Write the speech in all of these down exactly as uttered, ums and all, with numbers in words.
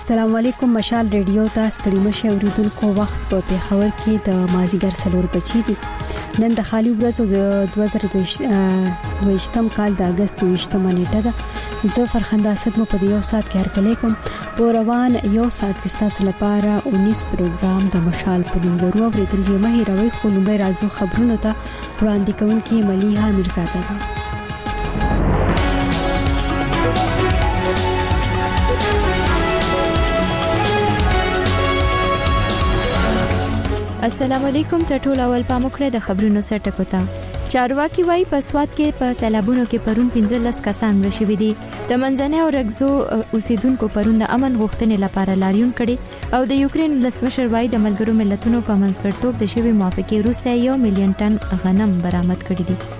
السلام علیکم. مشال ریډیو ته ستړي مشه اوریدونکو وخت په پیښور کې د مازیګر سلور بچی دي. نن د خالي ورځو د دوه زره دوه کال د اگست دوه نیټه ده. زه فرخنده اسد مو په یو ساعت کې هرکلی کوم. په روان یو ساعت کې تاسو لپاره انیس پروګرام د مشال په نوم درو اوریدل یې مه هیروئ. خو لومړی راځو خبرونو ته. وړاندې کوونکې ملیحه میرزاده ده. السلام علیکم. ته ټول اول پاموکړه د خبرونو سرټکو ته. چارواکي وای په سواد کې په سیلابونو کې پرون پنځلس کسان مړ شوي دي. د منځنۍ او رګزو اوسیدونکو پرون د امن غوښتنې لپاره لاریون کړي او د یوکرين ولسمشر وای د ملګرو ملتونو په منځګړیتوب د شوی موافقه وروسته یو میلیون ټن غنم برآمد کړي دي.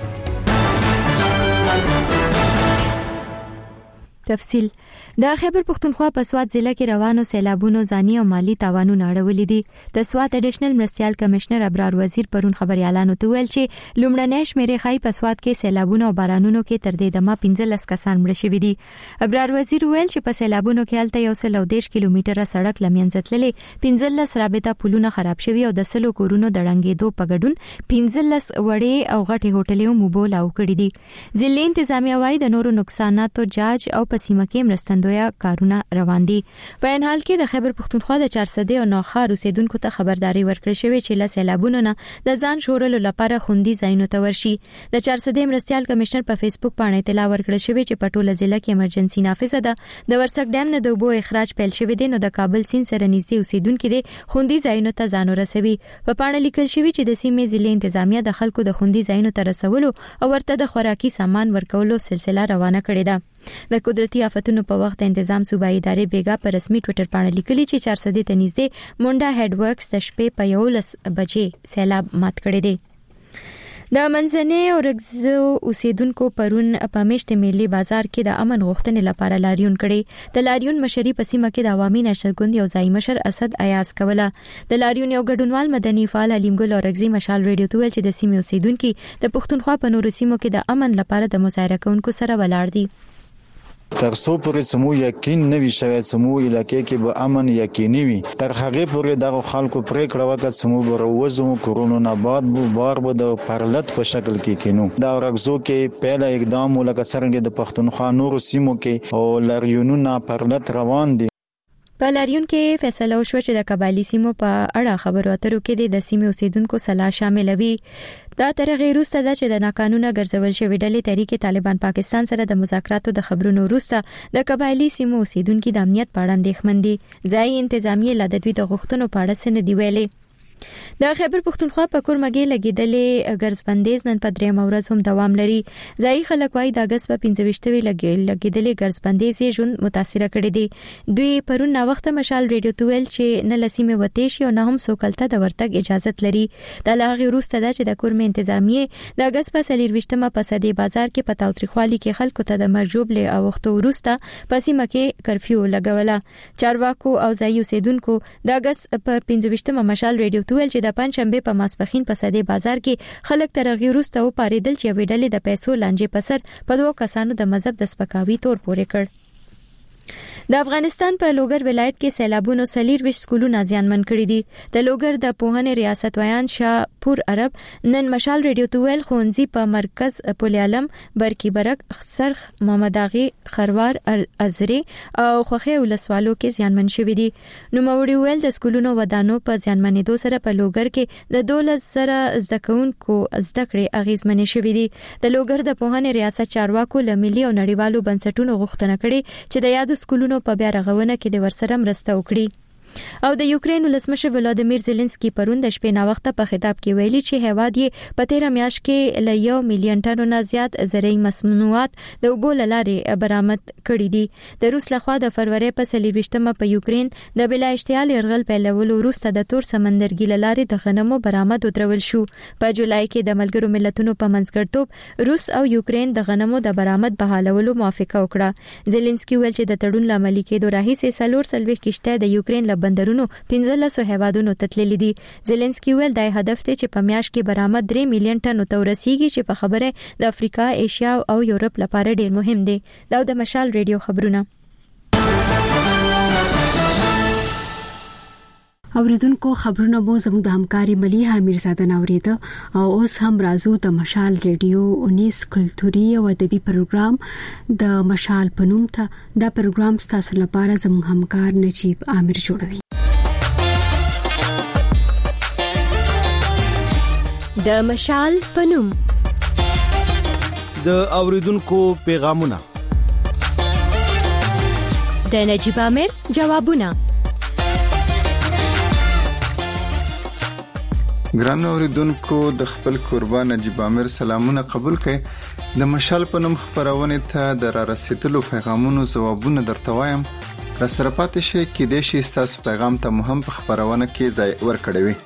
تفصیل د خیبر پختونخوا په سواد ضلع کې روانو سیلابونو ځاني او مالی تاوانونه اړولې دي. د سواد اډیشنل مرستيال کمشنر ابرار وزیر پرون خبريالانو ته ویل چې لومړنۍ شمیرې خای په سواد کې سیلابونو او بارانونو کې تر دې دمه پنځلس کسان مړ شوي دي. ابرار وزیر ویل چې په سیلابونو کې هلته یو سل او دیش کیلومتره سړک لمنځتللې، پنځلس رابطه پلونه خراب شوي او د سلو کورونو د ړنګېدو په ګډون پنځلس وړې او غټې هوټلې مو بولاو کړې دي. ضلع انتظامیه وايي د نورو نقصاناتو جاج او سیمه کې مرستندویا کارونه روان دي. په ان حال کې د خیبر پختونخوا د چارسده او نوخار اوسیدونکو ته خبرداري ورکړل شوې چې له سیلابونو نه د ځان ژغورلو لپاره خوندي ځایونو ته ورشي. د چارسده مرستيال کمشنر په فیسبوک باندې اطلاع ورکړل شوې چې په ټوله ضلع کې ایمرجنسي نافذه ده. د ورسک ډیم نه د اوبو اخراج پیل شوی دی نو د کابل سیند سره نږدې اوسیدونکو دي خوندي ځایونو ته ځان ورسوي. په پاڼه لیکل شوی چې د سیمې ضلع انتظامیه د خلکو د خوندي ځایونو ته رسولو او ورته د خوراکي سامان ورکولو سلسله روانه کړې ده. د قدرتي آفتونو په وخت تنظیم صوبایي ادارې بیګا پر رسمي ټوئیټر باندې لیکلي چې چارسده ته نږدې مونډا هډ ورکس د شپې په یولس بجې سیلاب مات کړی دی. د منځنۍ او رګزو اوسیدونکو پرون په میشت ملي بازار کې د امن غوښتنې لپاره لاریون کړي. د لاریون مشري په سیمه کې د عوامي نشرګوند یو ځای مشر اسد ایاز کوله. د لاریون یو ګډونوال مدني فعال علیم ګل اورګزي مشال ریډیو ته ویل چې د سیمې اوسیدونکو د پښتونخوا په نورو سیمو کې د امن لپاره د مظاهره کوونکو سره ولاړ دي. تر څو پورې سمو یقین نه وي شوی سمو علاقې کې به امن یقیني وي تر هغه پورې دغه خلکو پریکړه وکړه سمو بروزو کورونو نه بعد بو بار به د پرلط په شکل کې کینو. دا ورغزو کې پهلا اقدام ولکه څنګه د پښتونخوا نورو سیمو کې او لاریونونه پرلط روان دي. په لاریون کې فیصله وشو چې د قبایلی سیمو په اړه خبرو اترو کې د سیمې اوسیدونکو صلاح شامل وي. دا تر غیر وروسته د چې د ناقانونه ګرځول شوی ډلې تحریک طالبان پاکستان سره د مذاکراتو د خبرونو وروسته د قبایلی سیمو اوسیدونکو د امنیت په اړه اندېښمن دي. ځای انتظامیه لا د دوی د غوښتنو په اړه څه نه دی ویلي. د خیبر پختونخوا په کورمګي لګیدلې ګرځبندیز نن په دریم ورځ هم دوام لري. ځای خلک وايي د اگست په پنځه ویشتمې لګیدلې ګرځبندیز یې ژوند متاثر کړی دی. دوی پرون نا وخت مشال ریډیو ته ویل چې نه لسیمه وتی شي او نه هم سوکلته د ورتګ اجازه لري. د لاغي وروسته د چې د کورمې انتظامیه د اگست په سلیر وشتمه په صدې بازار کې په تاوتریخوالي کې خلکو ته د مرجوب له اوختو وروسته په سیمه کې کرفیو لګوله. چارواکو او ځای اوسیدونکو د اگست په پنځه ویشتمه مشال ریډیو ته ویل چې د پنځشنبه په ماسپخین په صدې بازار کې خلک ترغی وروسته و پاریدل چې ویډلې د پیسو لانجې په سر په دوه کسانو د مذهب د سپکاوي تور پورې کړ. د افغانستان په لوګر ولایت کې سیلابونو سلیر وش سکولونه زیانمن کړي دي. د لوګر د پوهنې ریاست ویان شاپور عرب نن مشال ریډیو ته ویل خونځي په مرکز پل عالم برکی برک سرخ محمد اغي خروار ازري او خوخه ولسوالو کې زیانمن شوي دي. نو موړي ویل د سکولونو ودانو په زیانمنېدو سره په لوګر کې د دولس سره زده کوونکو زده کړې اغیزمنې شوي دي. د لوګر د پوهنې ریاست چارواکو له ملي او نړیوالو بنسټونو غوښتنه کړې چې د یاد سکولونو په بیا رغونه کې د ورسره مرسته وکړي. او د یوکرين ولسمشر ولادیمیر زيلنسکي پرون د شپې نا وخت په خطاب کې ویلي چې هیواد یې په تیر میاشت کې ل یو میلیون ټنو نه زیات زرعي مسموعات د اوبو لارې برآمد کړي دي. د روس لخوا د فروری په سلیويشتمه په یوکرين د بلا اشتعال يرغل پیلولو وروسته د تور سمندرګي لارې د غنمو برآمد ودرول شو. په جولای کې د ملګرو ملتونو په منځګړیتوب روس او یوکرين د غنمو د برآمد بحالولو موافقه وکړه. زيلنسکي ویل چې د تړون لامل کېدو راهیسې سلور سلوي کشته د یوکرين بندرونو پنځلس هیوادونو تتللي دي. زيلنسکي ویل د هدف ته چې په میاشت کې برآمد درې میلیون ټن ته ورسیږي چې په خبره د افریقا، ایشیا او یورپ لپاره ډیر مهم دي. دا د مشال ریډیو خبرونه. اوریدونکو خبرونه مو زموږ د همکاري مليحه میرزاده نوریده او اوس هم راځو د مشال ریډیو انیس کلتوري او ادبي پروګرام د مشال پنوم ته. دا پروګرام ستاسو لپاره زموږ همکار نجیب عامر جوړوي. د مشال پنوم د اوریدونکو پیغامونه، د نجیب عامر جوابونه. ګران اوریدونکو، د خپل قربان نجیب عامر سلامونه قبول کړئ. د مشال پنوم خبرونه ته د را رسیدلو پیغامونو ځوابونه درته وایم. را سره پاتې شئ کې د شي تاسو پیغام ته مهم په خبرونه کې ځای ورکړئ وي.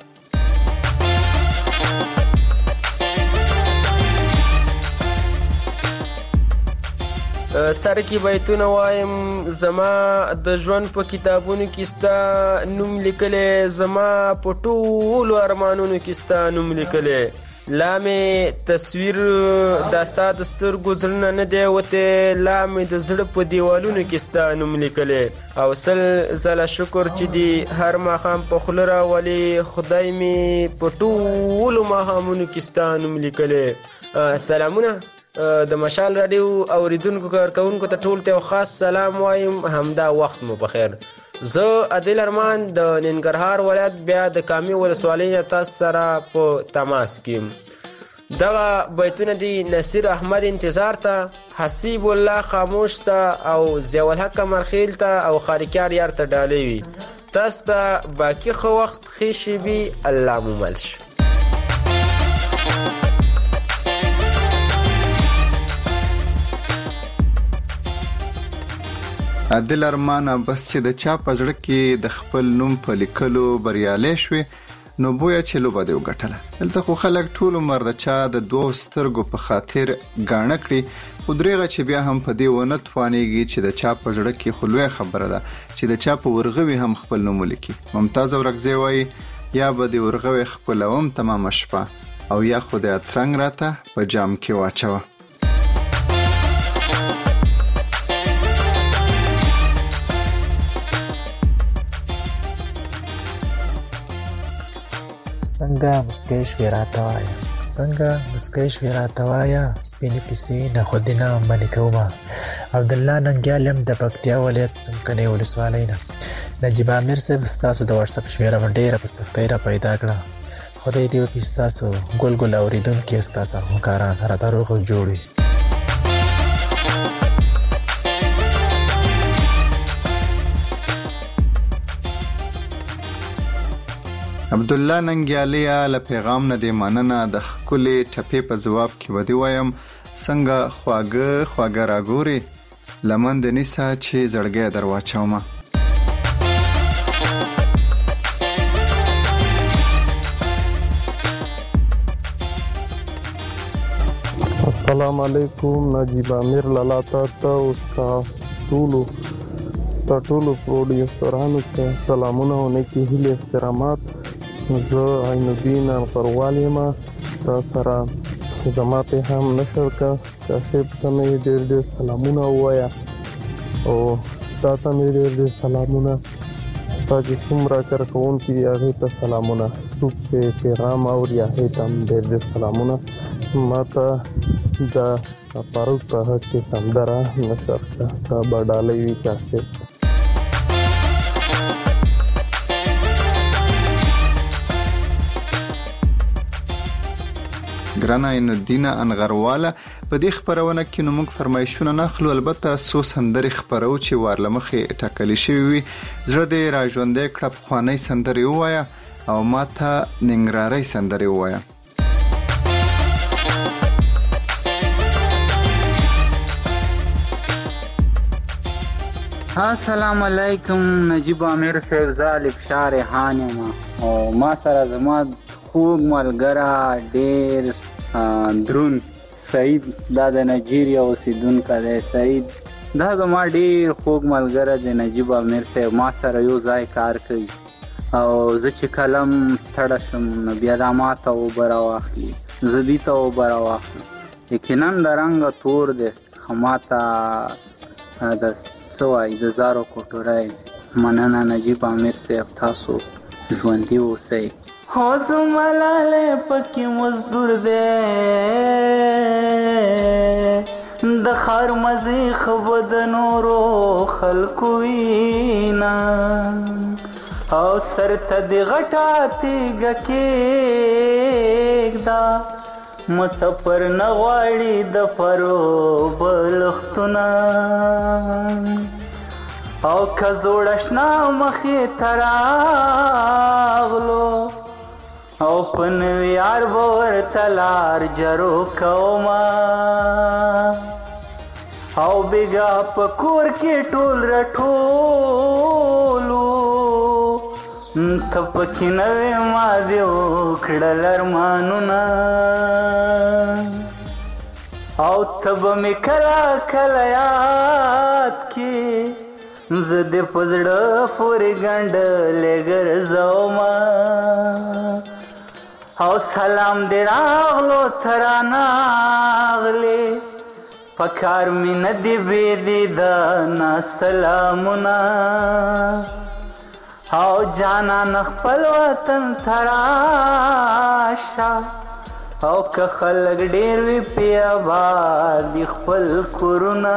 سره کې بیتونه وایم. زما د ژوند په کتابونو کې ستا نوم لیکلې، زما په ټولو ارمانونو کې ستا نوم لیکلې. لا مې تصویر داستا د سترګو زړه نه دی وته، لا مې د زړه په دیوالونو کې ستا نوم لیکلې. او سل زله شکر چې دی هر ماښام په خوله راولي، خدای مې په ټولو ماښامونو کې ستا نوم لیکلې. سلامونه د مشال رادیو اوریدونکو کارکونکو ته ټول ته خاص سلام وایم. همدا وخت مو بخیر. زه عادل ارمان د ننګرهار ولایت بیا د کامي ولسوالۍ تاسو سره په تماس کې. دغه بیتونه دي نصیر احمد انتظار ته، حسیب الله خاموش ته او ضیاء الحق مرخیل ته او خارکار یار ته ډالې وي. تاسو ته باقی خو وخت ښه شي بي الله مو ملش. عادل ارمان بس چې د چا پزړه کې د خپل نوم په لیکلو بریالي شوي، نو بویا چې لوبه دی وګټله. دلته خو خلک ټول عمر د چا د دوه سترګو په خاطر غاڼه کړي، خو درېغه چې بیا هم په دې ونه توانېږي چې د چا پزړه کې خلوه خبره ده چې د چا په ورغوي هم خپل نوم لیکي. ممتاز ورغزي وایي یا به د ورغوي خپلوم تمام شپه، او یا خدای ترنګ راته په جام کې واچوه. څنګه مسکې شوې راته وایه، څنګه مسکې شوې راته وایه، سپینې کیسې نه خودینه منې کومه. عبدالله ننګیال یم د پکتیا ولایت څمکنۍ ولسوالۍ نه. نجیب عامر صاحب ستاسو د واتساپ شمېره مې ډېره په سختۍ را پیدا کړه. خدای دې وکړي ستاسو ګل ګل اورېدونکي ستاسو همکاران راته روغ او جوړ وي. عبدالله ننګیالیا له پیغام نه دی مننه. د خپلې ټپې په جواب کې ودی وایم څنګه خواږه خواږه راګوري لمن د نیسا چې زړګي درواچومه. السلام علیکم. نجیب عامر لالاتا ته او ټولو ټولو پروډیوسرانو ته سلامونه او نیکی هیله احترامات. زه عین الدین انقروال یم. تا سره زما په هم نشر کا کاسب ته مې ډېر ډېر سلامونه وایا او تا ته مې ډېر ډېر سلامونه. تا چې څومره کارکون کې هغه ته سلامونه. څوک چې پیغام اوري هغه ته ډېر ډېر سلامونه. ماته دا پاروک په حق کې سندره نشر کا تا بډالې وی کاسب. ګران عین الدین انغرواله په دې خبرونه کې نو موږ فرمایشونه نه خلو، البته سو سندري خبرو چې وارلمخه ټاکلې شوی وي. زړه دې راژوندې کړه خوانې سندري وایا او ماته ننګرهاري سندري وایا. السلام علیکم. نجیب عامر صاحب زالب شار حانما او ما سره زما خوږ ملګری ډېر درون سعید، دا د نایجیریا اوسیدونکی دی. سعید دا زما ډېر خوږ ملګری دی. نجیب عامر صاحب ما سره یو ځای کار کوي او زه چې کلم ستړی شم نو بیا دا ما ته اوبه راواخلي، زه دې ته اوبه راواخلم. یقینا د رنګه تور دی، خو ما ته د څه وایي د زارو کوټوری. مننه نجیب عامر صاحب، تاسو ژوندي اوسئ. هو زملاله پکې مزدور دی د خار مزي خبد نورو خلکو وینا او سرته دی غټاتی گکیږدا مسافر نغواړي د فرو بلختونه او کزوړشنا مخې تراغلو او پنویار بور تلار جرو کوما او بیگا پکور کې ټول رټولو تپکی نوی ما دیو کړل ارمانونه او تب می کلا کلا یاد کې زده پزړه پورې ګنډ لګر زوما او سلام دې راغلو تراناغلی پکار می ندی بیدی دا نا سلامونا او جانا نخپل وطن تراشا او که خلق ډیر وی پیا باد خپل کورونا.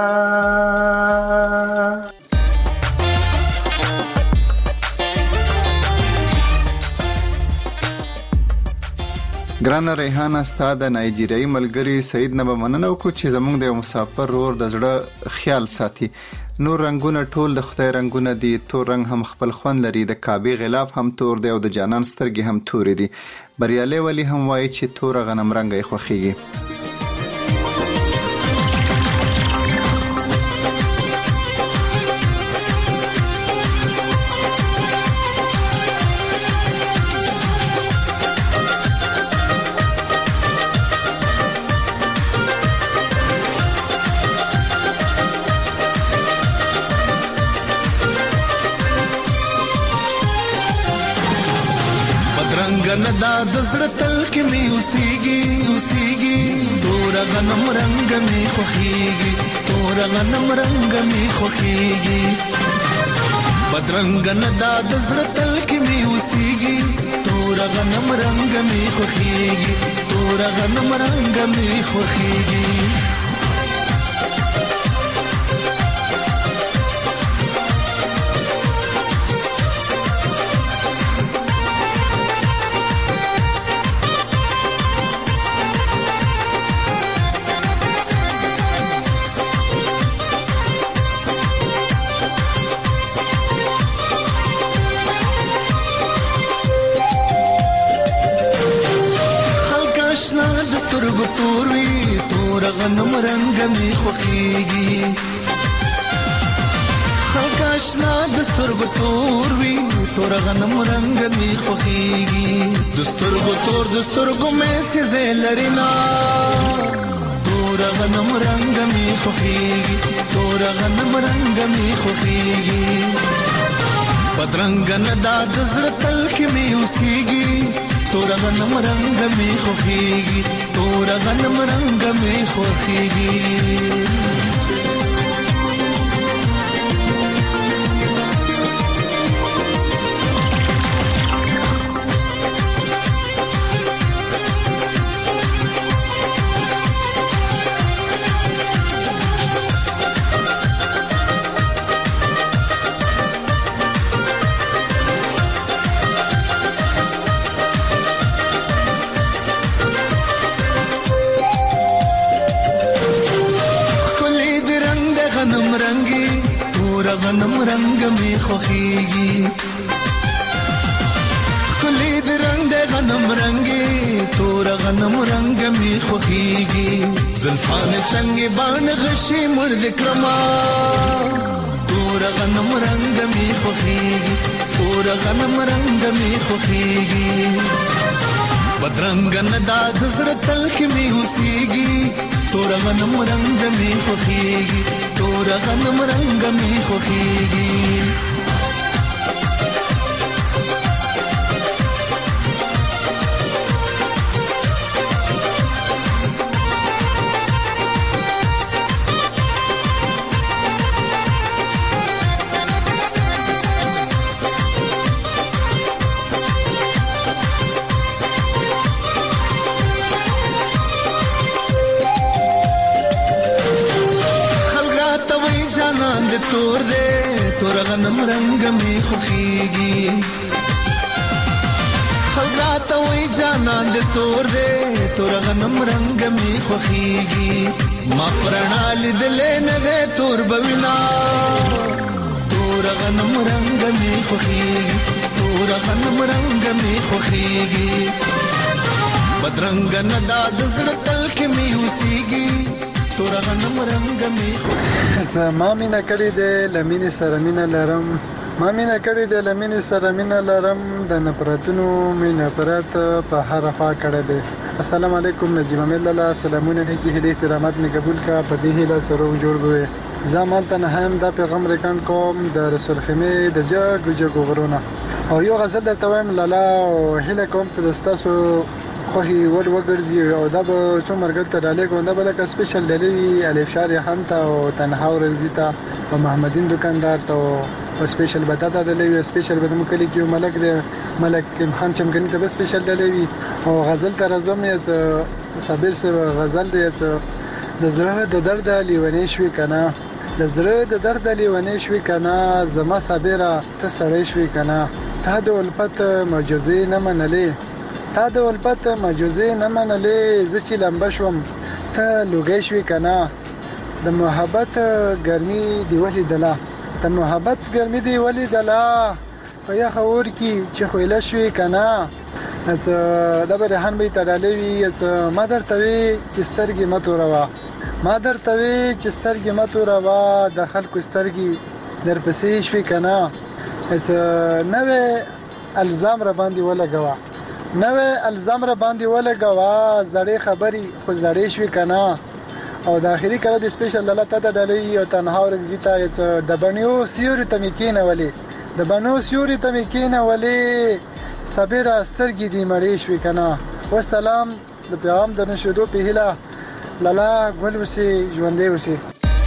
ګرانه ریحانه ستا د نایجیریایي ملګري سعید نه به مننه وکړو چې زموږ د یو مسافر ورور د زړه خیال ساتي. نور رنگونه ټول د خدای رنگونه دي، تور رنگ هم خپل خوند لري، د کعبې غلاف هم تور دی او د جانان سترګې هم تورې دي. بریالي ولی هم وایي چې توره غنم رنګه یې خوښیږي. دا د زړه تل کې مې اوسېږي اوسېږي تور غنم رنګ مې خوښيږي تور غنم رنګ مې خوښيږي بدرنګ نه دا د زړه تل کې مې اوسېږي تور غنم رنګ مې خوښيږي تور غنم رنګ مې خوښيږي. تور وی تور غنم رنگ می خوخیږي خلک آشنا د سترګو تور وی تور غنم رنگ می خوخیږي د سترګو تور د سترګو مې سکه لرینا تور غنم رنگ می خوخیږي تور غنم رنگ می خوخیږي بدرنګ نه د زړه تل کې می اوسېږي تور غنم رنگ می خوخیږي تور غنم رنگ می خوخیږي. غنم رنگ می خوخیږي کلی د رنگ د غنم رنگي تور غنم رنگ می خوخیږي زلفان څنګه باندې غشي مرد کړما تور غنم رنگ می خوخیږي تور غنم رنگ می خوخیږي بدرنګ نه د زړه تل کې می اوسېږي تور غنم رنگ می خوخیږي تور غنم رنگ می خوخیږي. تور دے تور غنم رنگ می خوخیږي خلرات وای جانان دې تور دے تور غنم رنگ می خوخیږي ما پرنال دلې نه دے تور بوینا تور غنم رنگ می خوخیږي تور غنم رنگ می خوخیږي بدرنګ نه داد زړه تل کې می وسیږي تور غنم رنگ می خوخیږي ما مینا کړی دې لمینې سره مینا لرم ما مینا کړی دې لمینې سره مینا لرم د نفرتونو مینا پرات په هر خوا کړی دې السلام علیکم نجیب امیر لاله سلامونه دې هدي احترامات می قبول کا په دې هله سره جوړ بوي زمان تنهم د پیغام ریکان کوم د رسول خیمه د جګ جګ غرونه او یو غزل د تویم لاله او هله کوم ته دستاسو خو هی ور وګرځي او دا به څو مرګ ته ډالې کوم دا بل کا سپیشل ډلې الف شار هانتا او تنها ورزیتا او محمدین دکاندار ته او سپیشل بتاتا ډلې سپیشل به مکلی کیو ملک د ملک خان چمګنی ته سپیشل ډلې او غزل ته رزم یې صابر سره غزل دی د زړه د درد لیونی شوي کنه د زړه د درد لیونی شوي کنه زما صابره ته سړی شوي کنه ته د الفت معجزې نه منلې تا د الفت معجزې نه منلې زه چې لمبه شوم ته لوګی شوي کنه د محبت ګرمي دی ولیدله د محبت ګرمي دی ولیدله په یخه اور کې چې خویله شوي کنه دا به رحان به تړلې وي ما درته وی چې سترګې مه توروا ما درته وی چې سترګې مه توروا د خلکو سترګې درپسې شوي کنه نوې الزام را باندې ولګوه نوې الزام را باندې ولګوا زړې خبري خو زړې شوي کنه او د اخري کله به سپیشل الله تعالی ډلې او تنها ورغزیتا د بنیو سیوري تمکینه ولي د بنو سیوري تمکینه ولي صبر استرګې دی مړې شوي کنه والسلام د پیغام د نشودو په هله لالا ګل وسی ژوندې وسی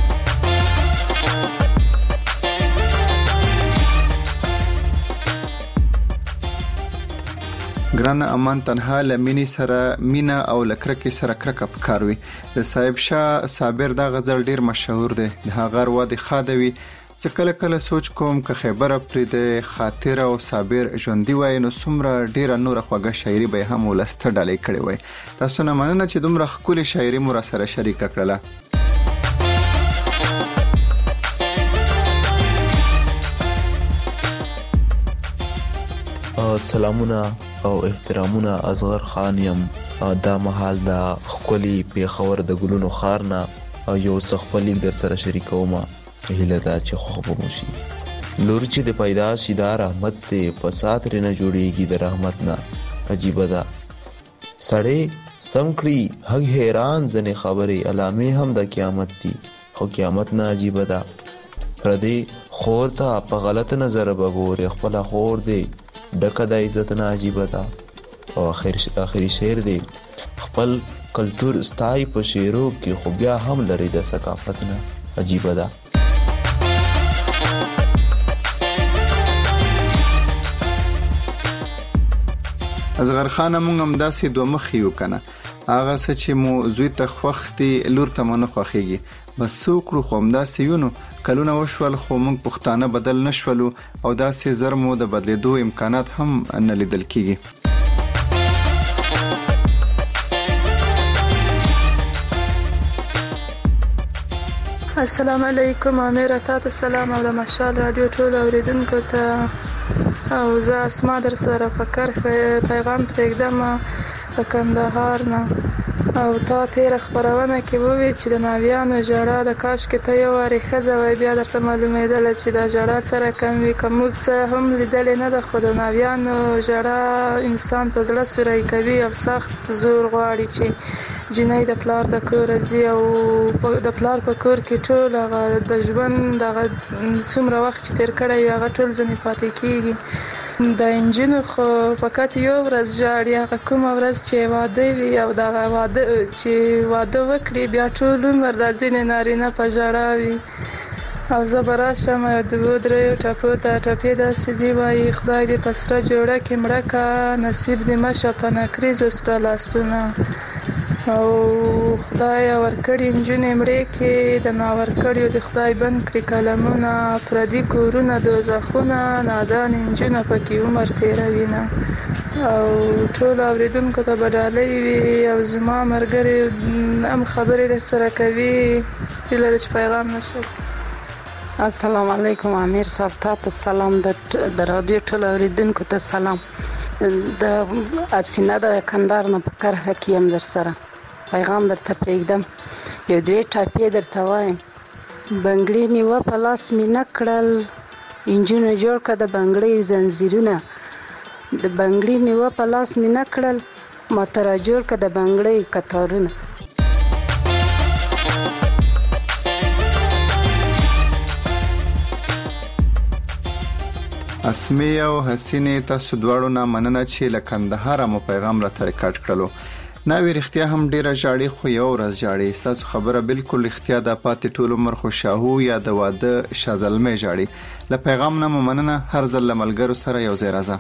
ګران امان تنها لمینی سره مینا او لکرکې سره کرک پکاروي د صاحب شاه صابر دا غزل ډیر مشهور دی د هغه وادي خادوي څه کله کله سوچ کوم که خبره پرې د خاطر او صابر ژوندۍ وای نو څومره ډیره نور خوږه شاعري به هم ولسته ډالې کړې وای تاسو نه مننه چې دومره ښکلې شاعري مو را سره شریکه کړله سلامونه او احترامونه اصغر خان یم دا محل دا خپلی پیښور د ګلونو خارنا او یو څه خپلیک در سره شریکوم هله دا چې خو به مشي لور چې د پیدا شي دا رحمت ته فساد رنه جوړیږي د رحمت نه عجیب ده سړی سمکړي هغه حیران ځنه خبره علامه هم د قیامت دي خو قیامت نه عجیب ده پردي خور ته په غلط نظر بګوري خپل خور دی ډکه د عزت نه عجیب ده او اخر اخري شعر دی خپل کلچر استای په شعرو کې خو بیا هم لري د ثقافت نه عجیب ده اصغر خان مونږ هم داسې دوه مخ یو کنه هغه څه چې مو زوی ته خوختي لور ته مونږ خوخيږي بس څوکړو خو هم داسې یو نو کلونه وشول خو مونږ پښتانه بدل نشولو او داسې زر مو د بدلیدو امکانات هم نه لیدل کیږي السلام علیکم امیر تاسو سلام او مشال رادیو ټول اوریدونکو ته او زه اسما در سره فکر پیغام پرېږدم په کندهار نه او تا تیر خبرونه کې ووی چې د ناویانو جړه د کاش کې ته یو واری ښځه وای بیا درته معلومېدل چې دا جړه سره کم وي کوم څه هم لیدل نه د خود ناویانو جړه انسان په زړه سوري کوي او سخت زور غواړي چې جنۍ د پلار د کور ځي او د پلار په کور کې ټول هغه د ژوند دغه څومره وخت چې تیر کړی هغه ټول ځنې پاتې کیږي د انجینو خو فقط یو ورځ ژاړي هغه کومه ورځ چې واده وي او دغه واده چې واده وکړي بیا ټول عمر د ځینې نارینه په ژړا وي او زه به راشم او د دوو دریو ټپو ته ټپې داسې دي وایي خدای دې په سره جوړه کې مړه که نصیب دې مه شه په نکریزو سره لاسونه او خدای ورکړي نجونې مړې کې د ناورکړیو د خدای بند کړي قلمونه، پردي کورونه دوزخونه، نادان نجونه پکې عمر تیروینه. او ټول اوریدونکو ته بدالۍ وي او زما مرګري هم خبرې در سره کوي هیله ده چې پیغام نشي. السلام علیکم امیر صاحب، تاسو سلام. د رادیو ټول اوریدونکو ته سلام. د اسینه د کندهار نه په کرخه کې هم در سره پیغام درته پرېږدم. یو دوی ټاپې درته وایم. بنګړي مې و په لاس مې نه کړل، انجونه جوړ کړه د بنګړي زنځیرونه. د بنګړي مې و په لاس مې نه کړل، ما ته را جوړ کړه د بنګړي کتارونه. اسمې او حسینې تاسو دواړو نه مننه چې له کندهار مو پیغام راته ریکارډ کړلو. ناوې رښتیا هم ډیره ژاړي خو یو ورځ ژاړي. ستاسو خبره بالکل رښتیا ده، پاتې ټول عمر خوشاهو یا د واده شازلمې ژاړي. له پیغام نه مو مننه. هر ځل له ملګرو سره یو ځای راځه.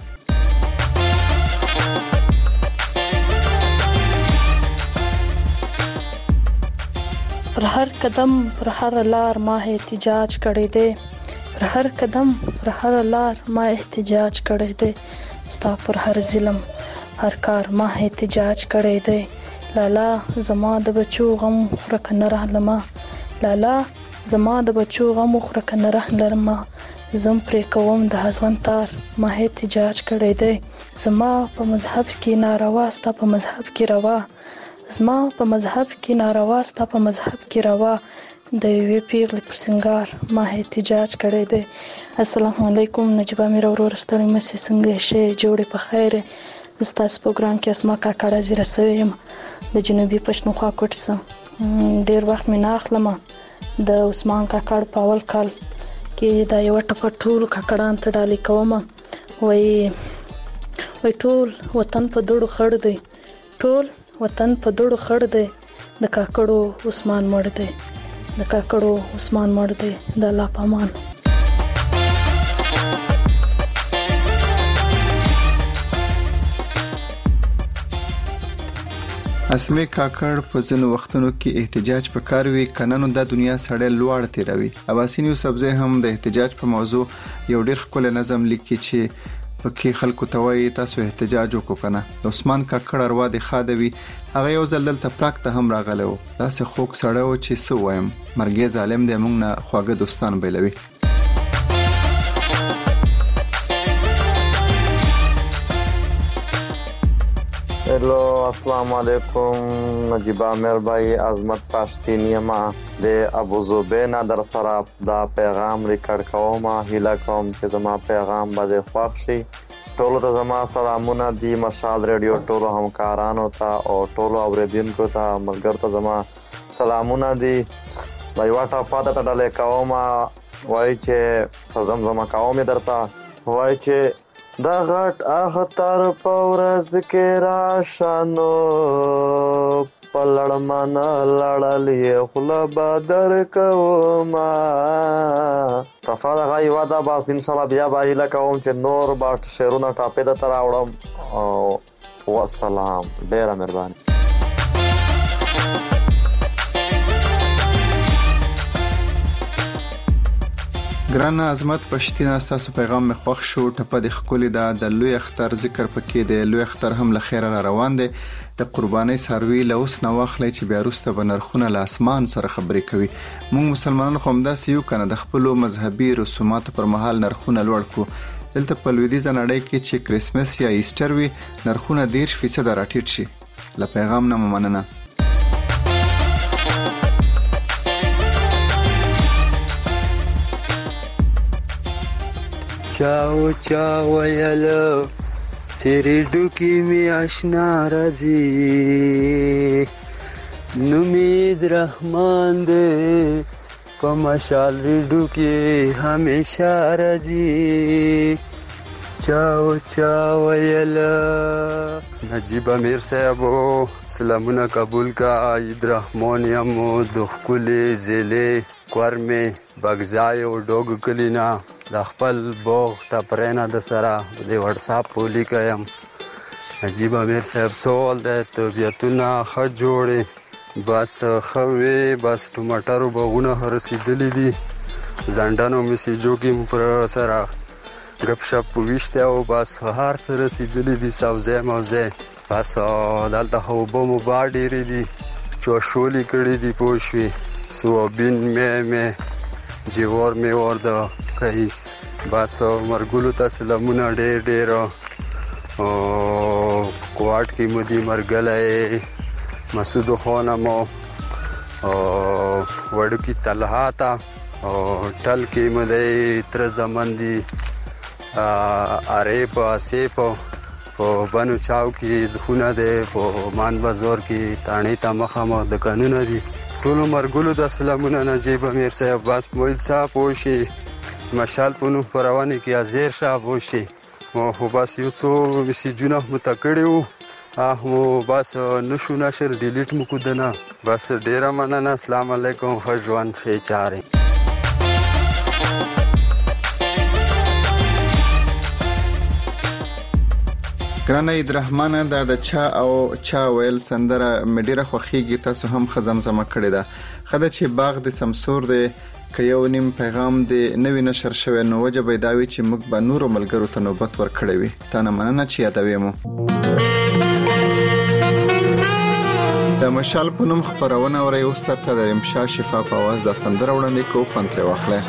پر هر قدم پر هر لار ما احتجاج کړی دی، پر هر قدم پر هر لار ما احتجاج کړی دی، ستا پر هر ظلم هر کار ما احتجاج کړی دی. لالا زما د بچو غم خورک نه رحلما، لالا زما د بچو غم خورک نه رحلما، زم پرې کوم د حزن تار ما احتجاج کړی دی. زما په مذهب کې ناروا، ستا په مذهب کې روا، زما په مذهب کې ناروا، ستا په مذهب کې روا، د یوې پیغلې پر سنگار ما احتجاج کړی دی. السلام علیکم نجیبه میر ورور، ستړي مې څنګه شې؟ جوړې په خیر. ستاسو پروګرام کې اسما کاکړه زیره سوی یم د جنوبي پښتونخوا کوټ څخه. ډیر وخت مې نه اخلم. د عثمان کاکړ په اول کال کې دا یو ټپ ټول کاکړان ته ډالې کوم. وای وای ټول وطن په دوړو خړ دی، ټول وطن په دوړو خړ دی، د کاکړو عثمان مړ دی، د کاکړو عثمان مړ دی، د الله پامان. اسمې کاکړ په ځینو وختونو کې احتجاج په کار وی کننو د دنیا سړی لوړ تیروي. اباسین یوسفزی هم د احتجاج په موضوع یو ډیر ښکلی نظم لیکي چې پکې خلکو ته وایي تاسو احتجاج وکړو کنه. عثمان کاکړ اروا د خادوي هغه یو ځل دلته پراک ته هم راغلی و. داسې خوږ سړی و چې څه وایم، مرګي ظالم دی موږ نه خواږه دوستان بیلوي. हेलो अस्सलाम वालेकुम नजीबा मेर भाई आजमत पश्तीनिया मा दे अबू जुबैना दर सरा दा पैगाम रिकॉर्ड कोमा हिला कोम के जमा पैगाम बदे ख्वाखशी टोलो ता जमा सलामुना दी मशाल रेडियो टोलो हमकारानो ता और टोलो आवरेदीन को ता मगर ता जमा सलामुना दी भाई वाटा पादा ता डाले कोमा वाई चे जमजमा कोमे दरता वाई चे دا غټ اختر پورز کې راشانو پلړمن لړلې خلا بدر کوما تفاده غي ودا باس ان شاء الله بیا به لکوم چې نور باټ شیرونه ټاپې د تر اوړم او والسلام ډیره مهرباني. ګران عظمت پښتینه تاسو پیغام مې خوښ شو. ټپه د خولي دا د لوی اختر ذکر پکې دی. لوی اختر هم له خیره روان دی. د قرباني ساروي له اوس نه واخلې چې بیا وروسته به نرخونه له اسمان سره خبرې کوي. موږ مسلمانان خو همداسې یو کنه د خپل مذهبي رسوماتو پر مهال نرخونه لوړ کو. دلته په لویدیځه نړۍ کې چې کریسمس یا ایسټر وي نرخونه ډیر فیصد راټیټ شي. له پیغام نه مننه. چاو چاو یلو چیرې ډوکی می آشنا راځي نومید رحمان دې په مشال ډوکی همیشه راځي چاو چاو یلو. نجیب امیر صاحبو سلامونه قبول کا. عید رحمان یم د خپلې ضلع کورمې بغځای او ډوګ کلینا د خپل بوغ ټپرینا د سره د واتس اپ لیکم نجیب امیر صاحب سوال دی طبیعتونه ښه جوړې بس ښه وې بس ټماټرو باغونه ښه رسېدلي دي زنډانو میسیجو کې مو پر سره ګپ شپ وویشتی او بس هر څه رسېدلي دي سبزی موزی بس دلته خو اوبه مو با ډېرې دي چوشولې کړي دي پوه شوې سوابین مې مې جوار مې ورده کوي بس مرګلو ته سلامونه ډېر ډېر کوټ کې مو دي مرګلی مسعود خانه مو وړوکي طلحه ته ټل کې مو دی تره زمن دي ارې په آصف په بنو چاو کې خونه دی په مان بازار کې تاڼې ته مخامخ دکانونه دي ټولو مرګلو ته سلامونه نجیب امیر صاحب بس مویل صاحب پوه شي مشال په نوم خپرونې کې حاضر شه پوه شي خو بس یو څو میسیجونه مو ته کړي وو مو بس نشو نشر ډیلیټ مو کړه بس ډیره مننه السلام علیکم ښه ژوند ښې چارې ګرانه عیدرحمانه دا د چا او چا ویل سندره مې ډیره خوښیږي تاسو هم ښه زمزمه کړې ده ښه ده چې باغ د سمسور دی که یو نیم پیغام دی نوی نشر شوی نو وجه به دا وي چې موږ به نورو ملګرو ته نوبت ورکړی وي تا نه مننه چې یادوې مو د مشال په نوم خپرونه اورئ اوس ته د امشا شفا په اواز دا سندره وړاندې کوو خوند ترې واخلئ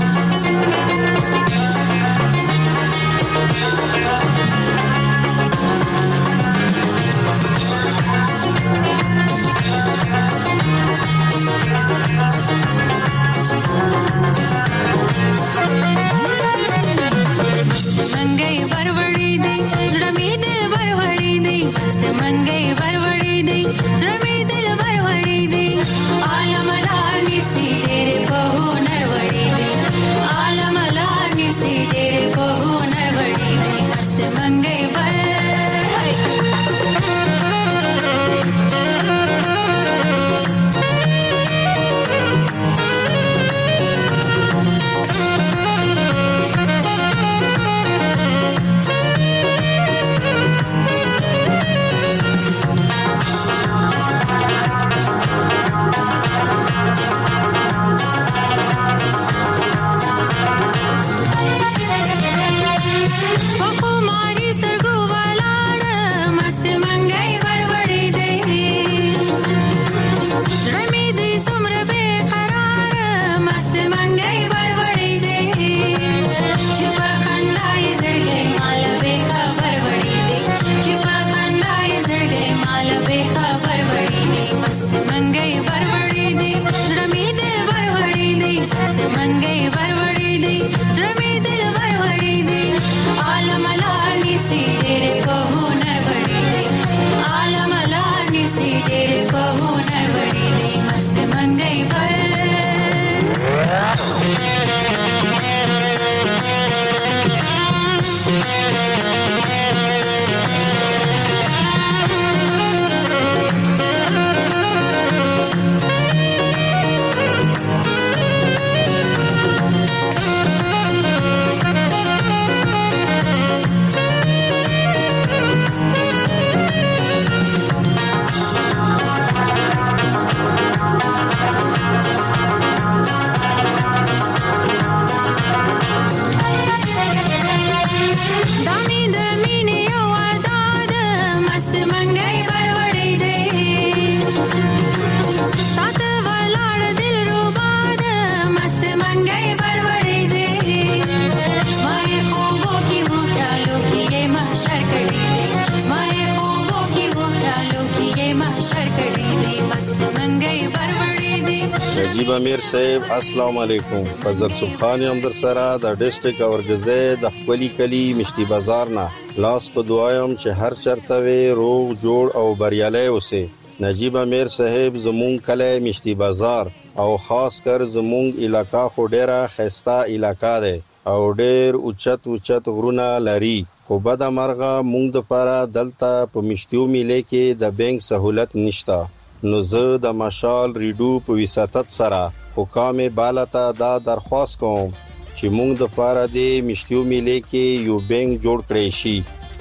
نجیب امیر صاحب السلام علیکم فضل سبحان یم در سره د ډیسټریکټ اورګزې د خپلی کلی مشتي بازار نه لاس په دعایم چې هر چرته وي روغ جوړ او بریالي اوسه نجیب امیر صاحب زمون کلی مشتي بازار او خاص کر زمون علاقہ خو ډیره خسته علاقہ ده او ډیر اوچت اوچت غرونه لري خو بد مرغه مونږ د پاره دلته په مشتیو میلې کې د بانک سہولت نشتا نو زه د مشال ریډو په وساتت سره حکام بالته دا درخواست کوم چې مونږ د پاره د مشتیو میلې کې یو بانک جوړ کړی شي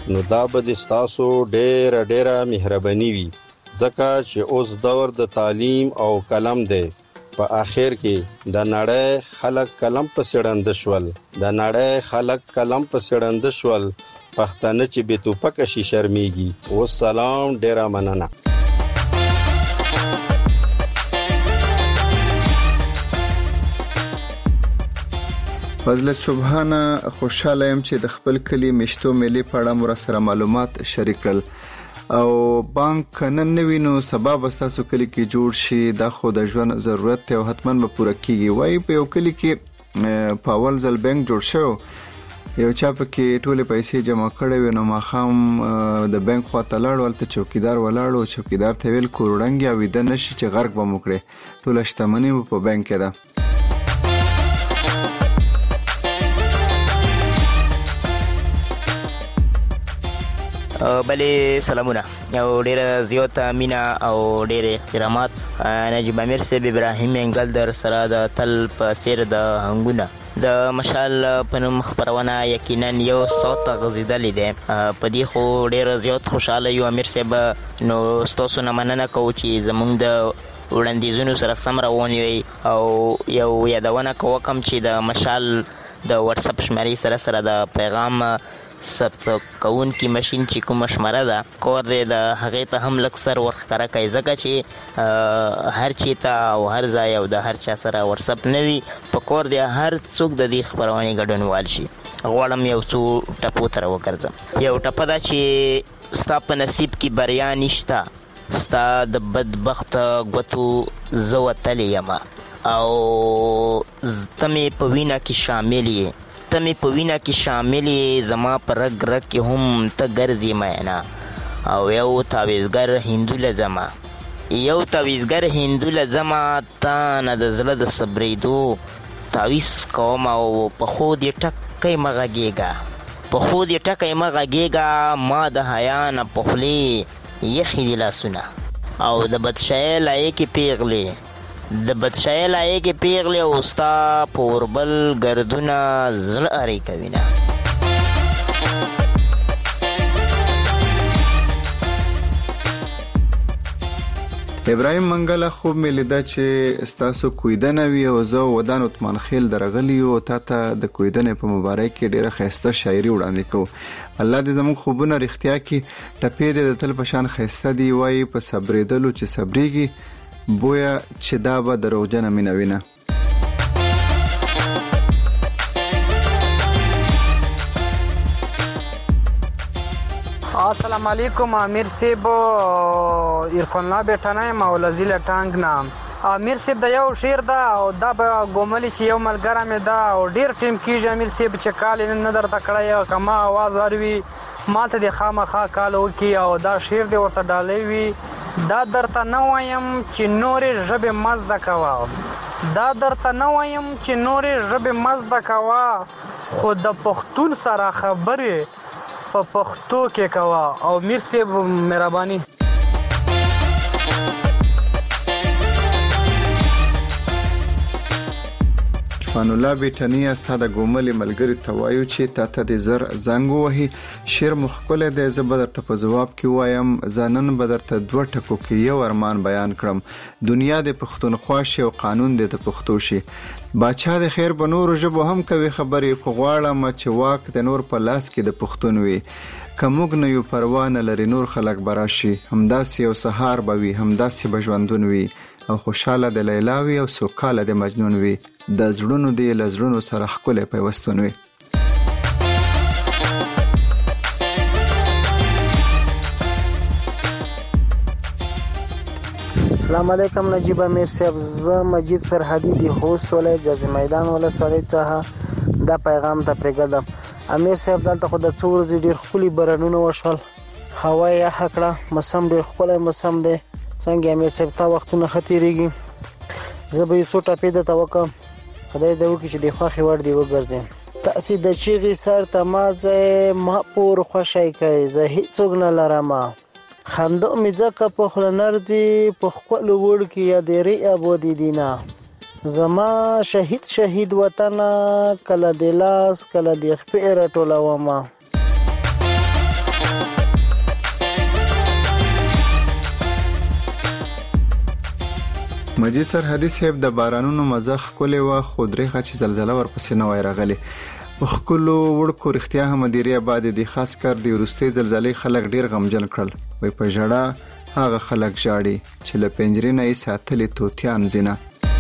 نو دا به د ستاسو ډېره ډېره مهرباني وي ځکه چې اوس دور د تعلیم او قلم دی په آخر کې د نړۍ خلک قلم په سړند شول د نړۍ خلک قلم په سړند شول پښتانه چې به توپک شي شرمېږي والسلام ډېره مننه فضل سبحانه خوشاله يم چې د خپل کلی مشتو ملي په اړه مر سره معلومات شریک کړل او بانک نن نوینو سبب اساسو کلی کې جوړ شي د خو د ژوند ضرورت ته حتمان به پوره کیږي وای په یو کلی کې په اول ځل بانک جوړ شو یو چا په کې ټولې پیسې جمع کړې و نو ماخام د بانک خواته لاړ ولته چوکیدار ولاړو چوکیدار ته ویل کورړنګ او د نشي چې غرق به موکړي ټول شتمنۍ په بانک کې ده بلې سلامونه او ډېره زیاته مینا او ډېر احترامات نجیب امیر صاحب ابراهیم انګل در سره د تل په سیر د هنګونه د مشال په نوم خبرونه یقینا یو صوت غزیدلې ده په دې خو ډېر زیات خوشاله یو امیر صاحب نو ستاسو نه مننه کوو چې زموږ د وړاندیزونو سره سم روان وي او یو یادونه کوم چې د مشال د واتس اپ شمارې سره سره د پیغام ثبت کون کی ماشين چې کوم شماره ده کور دې د هغه ته هم لک سر ورخره کوي ځکه چې هر چی ته او هر ځای او د هر چا سره واتس اپ نوي په کور دې هر څوک د دې خبرونه ګډونوال شي غواړم یو څو ټپو تر وکړم یو ټپ دا چې ستا په نصیب کې بریا نشته ستا د بدبخت غوتو زوتلې یما او تمه په وینا کې شامل یې تمه په وینا کې شاملې زما پر رګ رګ کې هم ته ګرځې مینا او یو تعویزګر هندو لزما یو تعویزګر هندو لزما تا نه د زړه د صبرېدو تعویز کوم او په خو دې ټکې مغږېږه په خو دې ټکې مغږېږه ما د حیا نه په خولې یخې دي لاسونه او د بدشای لایقې پیغلې د بدشای لایقې پیغلې او ستا پوربل ګردونه زړه اری کوي نه ابراهیم منګله خوب مې لیدا چې ستاسو کویدنه وی او زه ودان عثمان خیل درغلی او تا ته د کویدنې په مبارک کې ډیره خسته شاعري وړاندې کو الله دې زموږ خوبونه رښتیا کې ټپې دې د تل پشان خسته دی وای په صبرېدلو چې صبرېږي بویا چې دا به دروغجنه مینوینه السلام علیکم امیر صاحب عرفان الله بیٹانه مولزی لټانګ نام امیر صاحب د یو شعر دا او دا به ګوملی چې یو ملګری مې دا او ډیر ټیم کیږي امیر صاحب چې کال نه درته کړی کما आवाज اروي ماته د خامخا کال وکي او دا شعر دی ورته ډالې وي دا درته نه وایم چې نورې ژبې مزده کوه دا درته نه وایم چې نورې ژبې مزده کوه خو د پښتون سره خبرې په پښتو کې کوه او میر صاحب مهرباني عرفان الله بیٹنی استا د ګومل ملګری توایو چې تا ته د زر زنګ وهي شیر مخکله د زبر ته په جواب کې وایم ځانن بدر ته دوه ټکو کې یو ارمان بیان کړم دنیا د پښتونخوا شي او قانون د پښتو شي باچا د خیر په نور ژبه هم کوي خبرې خو غواړم چې واک د نور په لاس کې د پښتون وي کومګ نه یو پروانه لري نور خلک براشي همداسې یو سهار بوي همداسې بجوندون وي او خوشاله د لیلاوي او سوکاله د مجنون وي د زړونو دی لزړونو سره خپل پیوستون وي السلام علیکم نجیب امیر صاحب ز مجید سرحدی دی هوس ولایت جازی میدان ولسوالۍ څخه دا پیغام ته پرېږدم امیر صاحب دلته خو د څو ورځې ډېر ښکلي بارانونه وشول هوا یې یخه کړه موسم ډېر ښکلی موسم دی څنګه امیر صاحب تا وختونه ښه تېرېږي زه به یو څو ټپې درته وکړم خدای دې وکړي چې د خوښې وړ دې وګرځم تاسې د چیغې سر ته ما ځای ما پور خوښی کوي زه هېڅوک نه لرمه خنده مې ځکه په خوله نرځي په خپلو وړکې یادېرې ابادې دي نه زما شهید شهید وطنه کله د لاس کله د خپې راټولومه مجید سرحدي صاحب د بارانونو مزه ښکلې وه خو درې غچې زلزله ورپسې نه وای راغلې. په ښکلو وړکو رښتیا هم مدیرې آباد دي، خاص کر د وروستۍ زلزلې خلک ډېر غمجن کړل. وای په ژړا هغه خلک ژاړي چې له پنجرې نه یې ساتلې توتیان ځینه.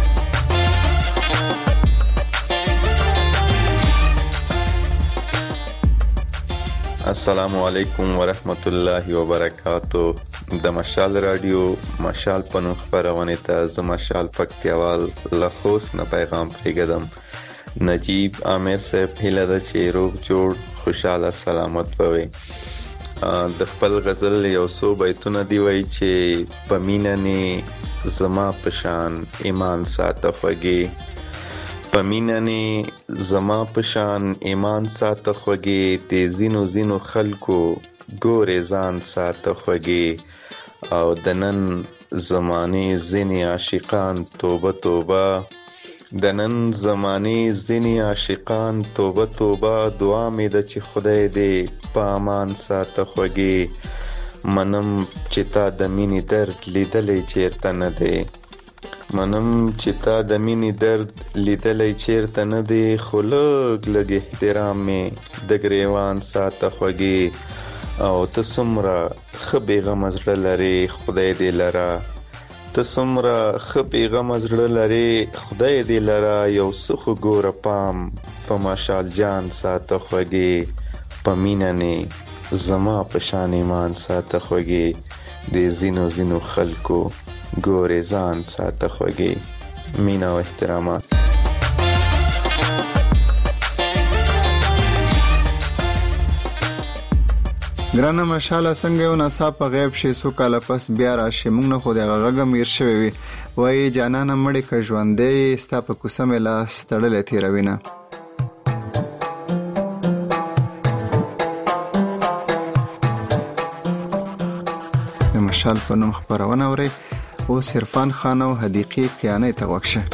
السلام علیکم ورحمت الله وبرکاتو. د مشال رادیو مشال په نوم خپرونې ته زه مشال پکتیاوال له خوست نه پیغام پرېږدم. نجیب عامر صاحب هیله ده چې روغ جوړ خوشاله سلامت به د خپل غزل یو څو بیتونه دی وایي چې په مینه نه زما پشان ایمان ساته خوږې، په مینه نه زما پشان ایمان ساته خوږې، د ځینو ځینو خلکو ګورې ځان ساته خوږې، او د نن زمانې ځینې عاشقان توبه توبه، د نن زمانې ځینې عاشقان توبه توبه، دعا مې ده چې خدای دې په امان ساته خوږې. منم چې تا د مینې درد لیدلی چیرته نه دی، منم چې تا د مینې درد لیدلی چیرته نه دی، خو لږ لږ احترام مې د ګریوان ساته خوږې. او ته څومره ښه بېغمه زړه لرې خدای دې لره، ته څومره ښه بېغمه زړه لرې خدای دې لره، یو څه خو ګوره پام په مشال جان ساته خوږې، په مینه نه زما په شان ایمان ساته خوږې، د ځینو ځینو خلکو ګورې ځان ساته خوږې. مینه او احترامات. ګرانه مشاله څنګه یو ناڅاپه غیب شي څو کاله پس بیا راشي، موږ نه خو دغه غږ میر شوی وي. وایي جانانه مړې که ژوندی ستا په کوڅه مې لاس تړلی تېروینه. د مشال په نوم خپرونه اورئ. اوس عرفان خان او حدیقي کیانۍ ته غوږ شه.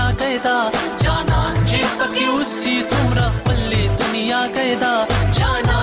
जाना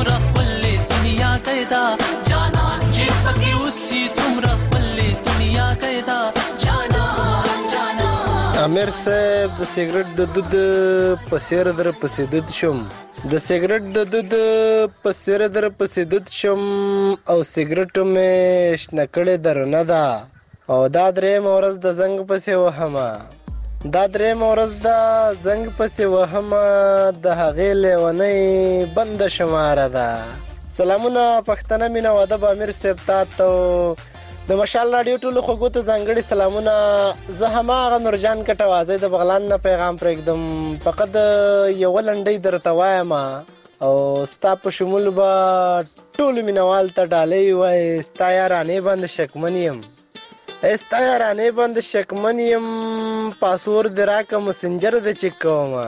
څومره خپلې دنیا قیدا جانان چې پکې اوسي څومره خپلې دنیا قیدا جانان جانان. امیر صاحب د سیګریټ د دود په سیر در پسې دود شم د سیګریټ د دود په سیر در پسې دود شم او سیګریټو مې شنه کړې درونه ده او دا درېیم ورځ د زنګ پسې وهمه دا درېیم ورځ د زنګ پسې وهمه د هغې لیونۍ بنده شماره ده. سلامونه پښتنه مینه واده به امیر صاحب تا ته د مشال راډیو ټولو خوږو ته ځانګړي سلامونه. زه هماغه نورجان کټوازی د بغلان نه پیغام پرېږدم. فقط یوه لنډۍ درته وایم او ستا په شمول به ټولو مینوال ته ډالۍ وایي ستا یارانې باندې شکمن یم ستا یارانې باندې شکمن یم پاسورد دې راکړه مسنجر دې چک کومه.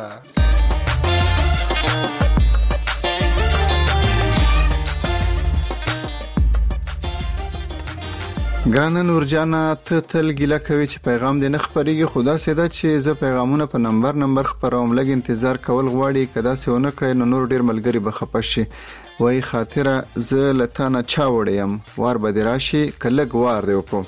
ګرانه نورجانه ته تل ګیله کوي چې پیغام دې نه خپرېږي خو داسې ده چې زه پیغامونه په نمبر نمبر خپروم لږ انتظار کول غواړي که داسې ونه کړی نو نور ډېر ملګري به خفه شي. وایي خاطره زه له تا نه چا وړی یم وار به دې راشي که لږ وار دې وکړو.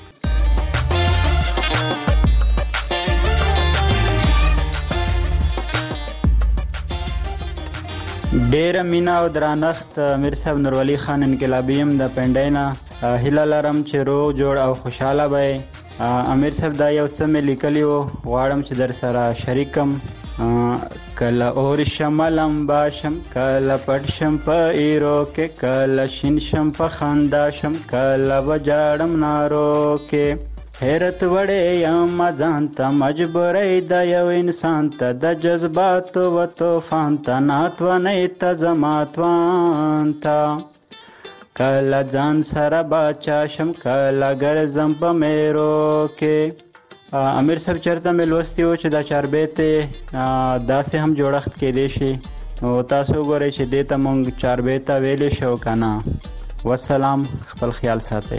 ډیره مینا او درانښت امیر صاحب نورولي خان انقلابي یم د پنډۍ نه. هیله لرم چې روغ جوړ او خوشحاله به امیر صاحب دا یو څه مې لیکلي وو غواړم چې در سره شریکم. کله اور شملم باشم کله پټ شم په ایرو کې کله شین شم په خندا شم کله وجاړم نارو کې حیرت وړې یم ځان ته مجبورۍ د یو انسان ته د جذباتو و طوفان ته ناتوانۍ ته زما توان ته کله ځان سره باچا شم کله ګرځم په میرو کې. امیر صاحب چېرته مې لوستي و چې دا چاربیتې داسې هم جوړښت کیدی شي نو تاسو وګورئ چې دې ته مونږ چاربیته ویلی شو که نه. والسلام خپل خیال ساتئ.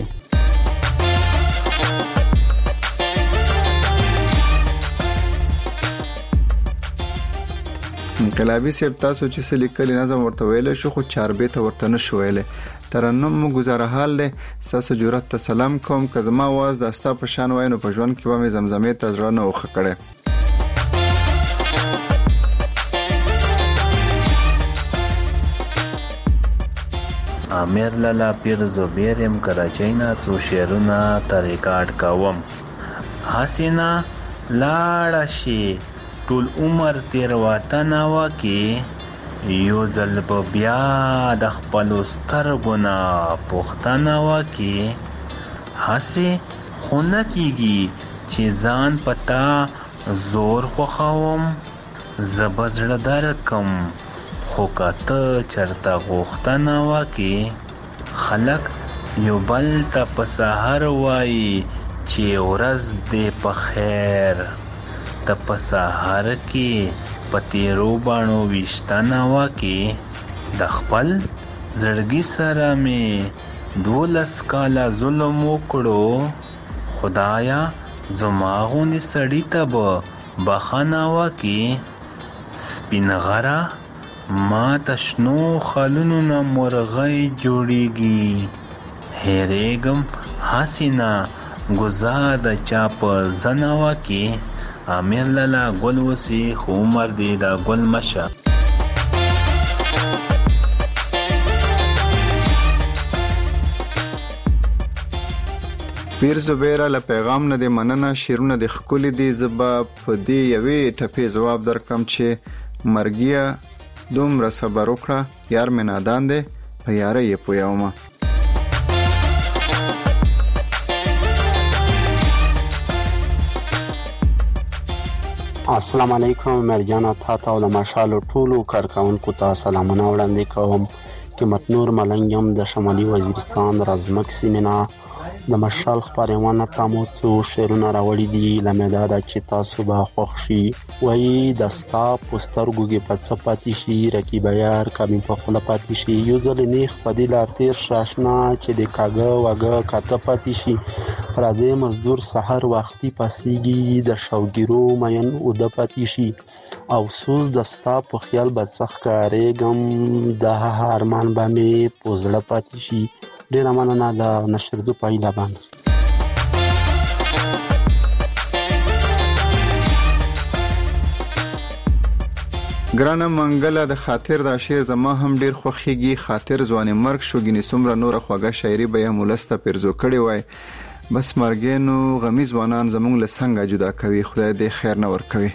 انقلابي صاحب تاسو چې څه لیکلي نظم ورته ویلی شو خو چاربیته ورته نه شو ویلی. ترنم مو گزاره حال دی ستاسو جرأت ته سلام کوم که زما آواز د ستا په شان وای نو په ژوند کې به مې زمزمې ته زړه نه وښه کړی. امیر لالا پیر زبیر یم کراچۍ نه څو شعرونه ته ریکارډ کوم. حسینه لاړه شي ټول عمر تېروتنه وکړي یو ځل به بیا د خپلو سترګو نه پوښتنه وکړي. هسې خو نه کېږي چې ځان په تا زور خوښوم زه به زړه درکم خو که ته چېرته غوښتنه وکړي. خلک یو بل ته په سحر وایي چې ورځ دې په خیر ته په سحر کې په تیرو باڼو ویشتنه وکړي. د خپل زړګي سره مې دولس کاله ظلم وکړو خدایا زما غوندې سړي ته به بخښنه وکړي. سپین غره ما ته شنو خالونو نه مرغۍ جوړیږي هېرېږم هسې نه ګزار د چا په زنه وکړي. امیر لالا ګل وسی خو عمر دی دا ګل مشه. پیر زبیره له پیغام نه دی مننه شیرونه دی ښکلي دي. زه به په دې یوې ټپې ځواب درکړم چې مرګیه دومره صبر وکړه یار مې نادان دی په یاره یې پویومه. السلام علیکم مرجانا تا ته او د مشالو ټولو کارکونکو ته سلامونه وړاندې کوم. قیمت نور ملنګ یم د شمالي وزیرستان رازمک سیمې نه. د مشال خپرونه تاسو څو شعرونه راوړي دي لمدا دا چې تاسو به خوښ شي وایي د ستا پسترګو کې پڅ پاتې شي رقیب یار کمی په خپل پاتې شي یو ځل نیخ په دې لا تیر شاشنا چې د کاګه واګه کاته پاتې شي پر دې مزدور سحر وختي پاسيږي د شوګیرو مین او د پاتې شي او سوز د ستا په خیال بڅخ کارېګم د هارمان باندې پوزړه پاتې شي ډیر مننه د نشر دو پایله باندې ګرانه منګله د خاطر دا شعر زما هم ډیر خوخیږي خاطر ځواني مرګ شوګینی سمره نور خوګه شاعري به هم ولسته پرزو کړي وای بس مرګینو غمی ځوانان زمونږ له څنګه جدا کوي خدای دې خیر نه ور کوي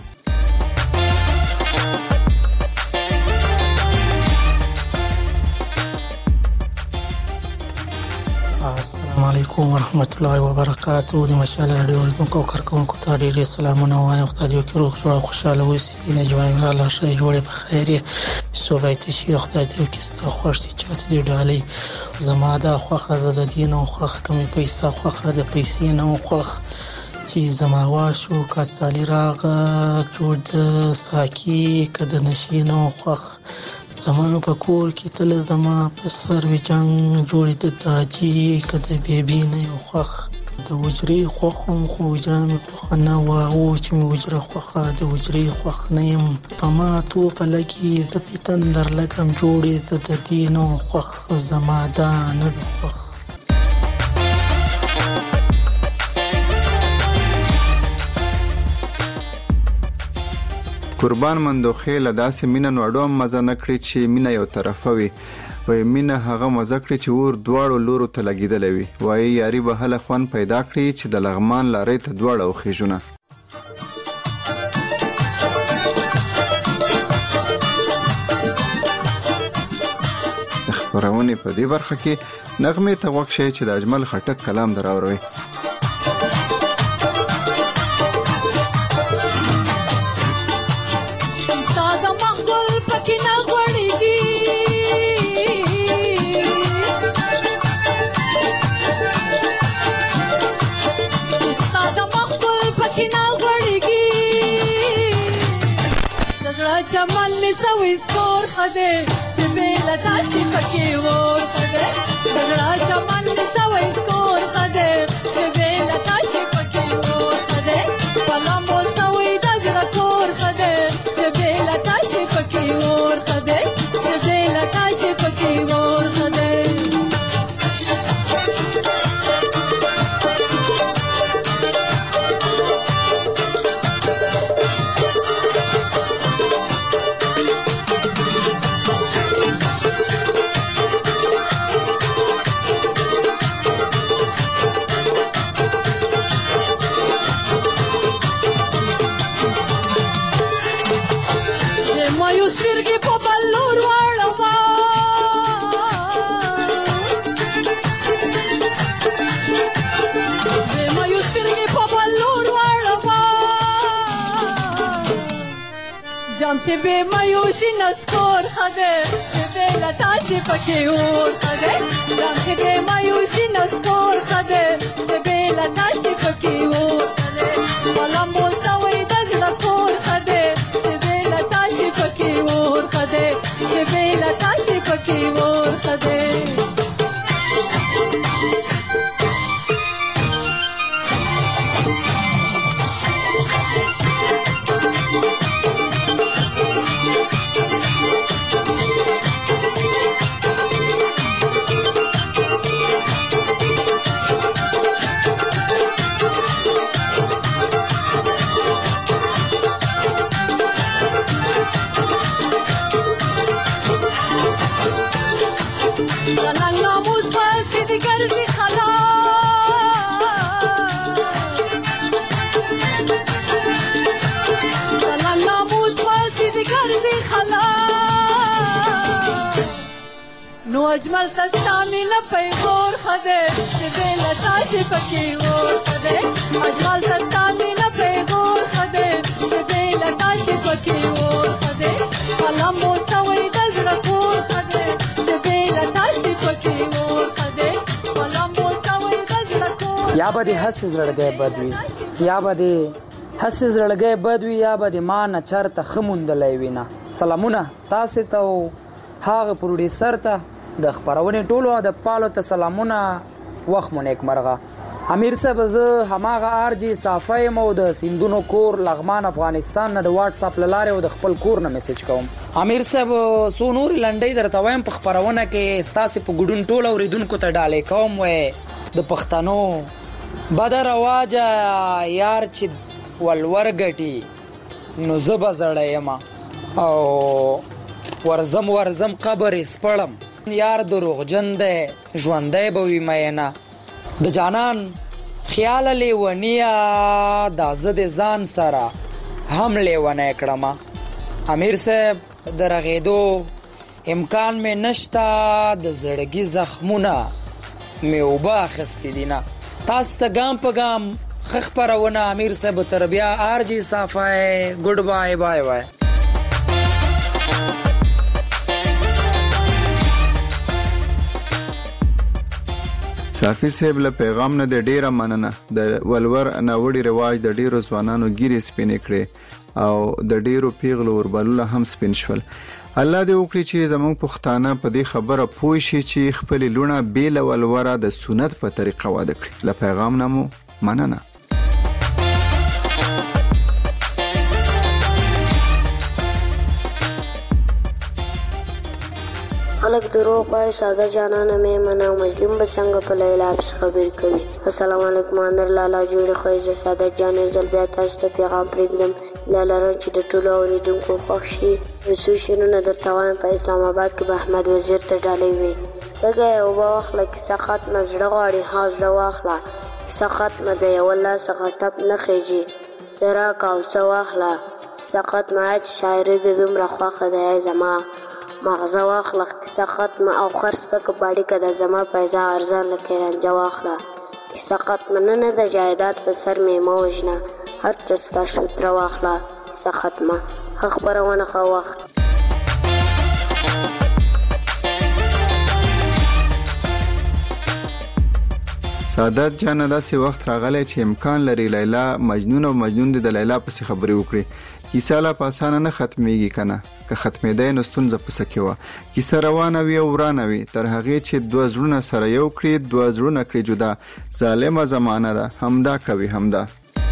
السلام علیکم ورحمت الله وبرکاتہ د مشال رادیو اوریدونکو کارکونکو ته ډېر سلامونه وایم خدای دې وکړي روغ جوړ خوشاله اوسئ نجوای مې الله شي جوړه په خیر صوبای ته شي خدای دې وکړي ستاسو خوښ شي چاته دې ډالۍ زما د خوخه د دین او خوخ کمی پیسې خوخه د پیسې نه خوخ چې زما وا شو کاسالي راغ جوړ د ساکي کده نشي نه خوخ زمانو په کور کې تل زما په سر وی جنگ جوړې د تاجي کده بیبي نه خوخ د وجري خوخم خو وجرم خوخ نه و او چې وجره خوخه د وجري خوخ نه يم پما تو په لګي د پیتندر لګم جوړې د دینو خوخ زما دا نه خوخ قربان مندوخه له داسې مینه نوړو مزه نکړي چې مینه یو طرفه وي وای مینه هغه مزه کړي چې ور دواړو لورو ته لګیدلې وي وای یاري به هله خوان پیدا کړي چې د لغمان لارې ته دواړو خېجونه خبرونه په دې برخه کې نغمه ته وښه چې د اجمل خټک کلام دراوروي چمن می سوي سپور خده چې بیل تاسي پکې ور خده دغړا چمن می سوي سپور خده چې بیل تاسي پکې ور خده پلمو سوي دغړا کور خده چې بیل تاسي پکې ور خده چې بیل تاسي پکې ور خده چې به مایوشي نسکور خده چې به لتاشي پکې ور خده چې به مایوشي نسکور خده چې به لتاشي پکې ور خده ولمو سوي دزړه کور خده چې به لتاشي پکې ور خده چې به لتاشي پکې ور خده نو اجمل تستا مینا پیغور خده چې بیل تاسي پکې ور خده اجمل تستا مینا پیغور خده چې بیل تاسي پکې ور خده قلمو سوي دزړه کور خده چې بیل تاسي پکې ور خده قلمو سوي دزړه یا به د هسې زړګی بد وي یا به د هسې زړګی بد وي یا به د ما نه چرته ښه موندلی وي نه. سلامونه تاسې ته او هغه پروډیسر ته د خپرونې ټولو ادبپالو ته سلامونه. وخت مو نیکمرغه. امیر صاحب زه هماغه آر جي صافی یم او د سیندونو کور لغمان افغانستان نه د واټس اپ له لارې او د خپل کور نه میسج کوم. امیر صاحب څو نورې لنډۍ درته وایم په خپرونه کې ستاسې په ګډون ټولو اورېدونکو ته ډالۍ کوم. وی د پښتنو بده رواجه یار چې ولور ګټي نو زه به زړی یم او ورزم ورزم قبر یې سپړم یار دروغجن دی ژوندی به وي مینه د جانان خیال لیونیه دا زه د ځان سره هم لیونی کړمه. امیر صاحب د رغېدو امکان مې نشته د زړګي زخمونه مې اوبه اخیستې دي نه. تاسو ته ګام په ګام ښه خپرونه. امیر صاحب تر بیا آر جي صافی ګډ بای بای بای. صافي صاحب له پیغام نه د ډیره مننه. د ولور ناوړي رواج د ډیرو ځوانانو ګیرې سپینې کړې او د ډیرو پیغلو وربلونه هم سپین شول. الله دې وکړي چې زموږ پښتانه په دې خبره پوه شي چې خپل لونه بې له ولوره د سنت په طریقه واده کړي. له پیغام نه مو مننه. خلق دروغ وایي ساده جانانه مې منه او مظلوم به څنګه په لیلا پسې خبرې کوي. السلام علیکم امیر لالا جوړې خوښ زه سعادت جان زل بیا تاسو ته پیغام پرېږدم. لا لرم چې د ټولو اورېدونکو خوښ شي. یو څو شعرونه درته وایم. په اسلام آباد کې به احمد وزیر ته ډالۍ وي. تږی اوبه واخله کیسه ختمه زړه غواړي ها زړه واخله کیسه ختمه د یوه لاس څخه ټپ نه خیږي څه راکړه او څه واخله کیسه ختمه چې شاعري دې دومره خوښه دی زما مغزه واخله کیسه ختمه او خر سپکه په اړیکه ده زما پیسه ارزان لکه رنجه واخله کیسه ختمه نه نه د جایداد په سر مې مه وژنه هر څه ستا شوتره واخله کیسه ختمه. ښه خپرونه ښه وخت. سعادت جان داسې وخت راغلی چې امکان لري لیلا مجنون او مجنون د لیلا پسې خبرې وکړي. کیسه لا په اسانه نه ختمیږي کنه که ختمېدی نو ستونزه پسې کې وه. کیسه روانه وي او ورانه وي تر هغې چې دوه زړونه سره یو کړي دوه زړونه کړي جدا. ظالمه زمانه ده همدا کوي همدا.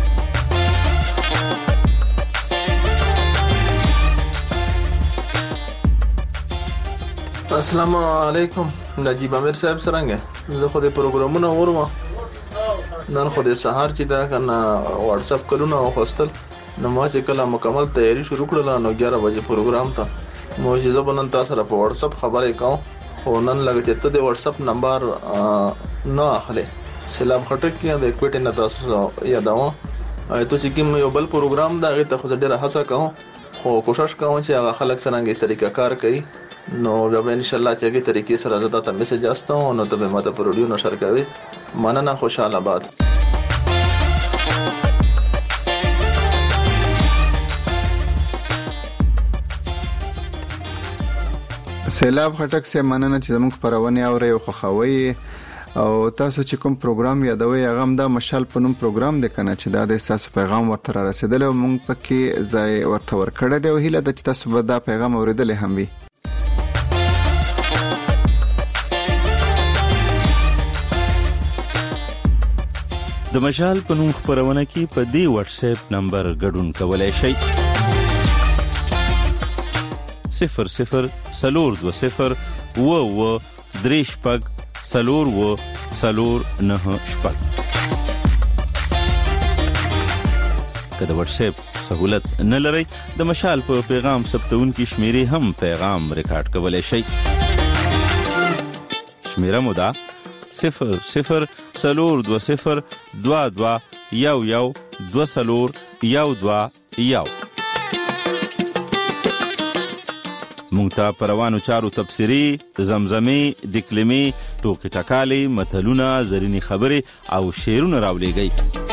السلام علیکم نجیب امیر صاحب څرنګه زه خو د پروګرامونه اورم نن خو د سهار چې دا کنه واتس اپ کلونه واخستل نو ما چې کله مکمل تیاری شروع کړل نو ګیارہ بجې پروګرام ته مو چې زبنن تاسو سره په واتس اپ خبرې کوم او نن لګ چې ته د واتس اپ نمبر نه اخلي سلام خټک کې د کوټې نه تاسو یاداو ته چې کوم یو بل پروګرام دا غي ته خو ډیره هڅه کوم خو کوشش کوم چې هغه خلک څنګه طریقه کار کوي نو بیا ان شاء الله چې هغه طریقې سره زړه ته میسج استاو نو ته به ماته پروډیو نشر کوي. مننه خوشاله آباد. سیلاب خټک سه مننه چې زموږ پرونه اوري او خوخوي او تاسو چې کوم پروګرام یادوي هغه هم د مشال په نوم پروګرام دی کنه چې دا د تاسو پیغام ورته رسیدل او موږ پکې ځای ورته ورکړه دی او هیله د تاسو به دا پیغام اوریدل هم وي. د مشال په نوم خبرونه کې په دې واتس اپ نمبر ګډون کولای شئ صفر صفر سلور دو صفر و و دریش پگ سلور و سلور نه شپږ. که د واتس اپ سہولت نه لرئ د مشال په پیغام ثبتون کې شمیرې هم پیغام ریکارډ کولای شئ. شمیره مو ده صفر صفر سلور دو صفر دوا دوا یو یو دو سلور یو دوا یو. مونږ ته پروانو چارو تبصری زمزمې دکلمې ټوکې ټکالې متلونه زرینی خبرې او شعرونه راولېږئ.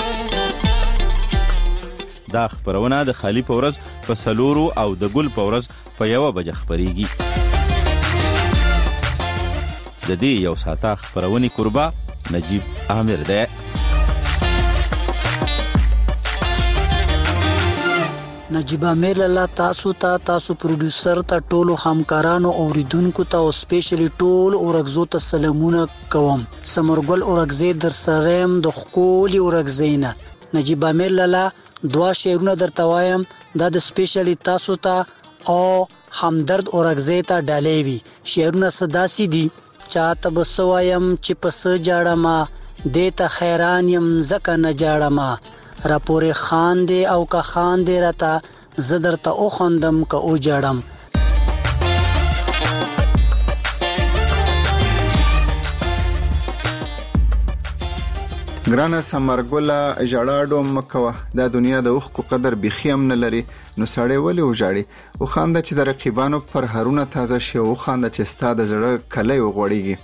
دا خبرونه د خالی په ورځ په سلورو او د ګل په ورځ په یوه بجه خبرېږي. د دې یو ساعته خبرونې قربا نجیب عامر دی. نجیب امیر لاله تاسو ته تاسو پروډوسر ته ټولو همکارانو اوریدونکو ته او سپیشلی ټول اورګزو ته سلامونه کوم. سمرګل اورګزی در سرم د خولي اورګزینا نجیب امیر لاله دوا شعرونه درته وایم دا د سپیشلی تاسو ته او همدرد اورګزی ته ډالې وی. شعرونه صداسي دي چاته بسوایم چې پس جاړما دیتا خیران یم زکه نه جاړما را پورې خان دی او که خان دی راته زدر ته او خوندم که او جاړم. ګرانه سمرګله ژړا ډوم مکوه، دا دنیا د اوښکو قدر بیخي هم نه لري، نو سړی ولې وژاړي؟ وخانده چې د رقیبانو پر هرونه تازه شي، وخانده چې ستا د زړه کلی وغوړېږي.